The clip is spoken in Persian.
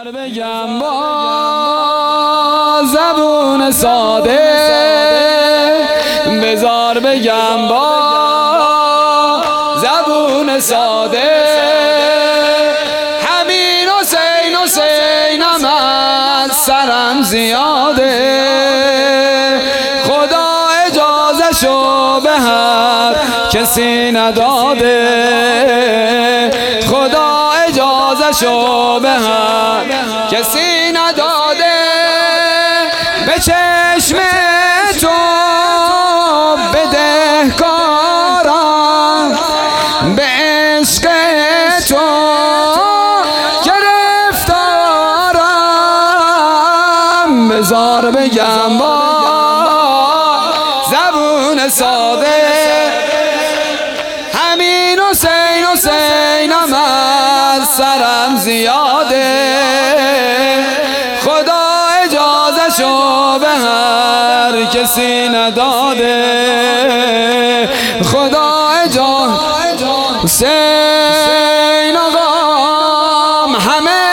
بگم با زبون ساده، بذار بگم با زبون ساده، همین حسینم از سرم زیاده، خدا اجازه‌شو به هر کسی نداده، خدا اجازه‌شو به هر کسی نداده، به چشم تو بدهکارم، به عشق تو گرفتارم، بذار بگم با زبون ساده، همین حسینم از سرم زیاده، خدا اجازه‌شو به هر کسی نداده، خدا حسین آقام همه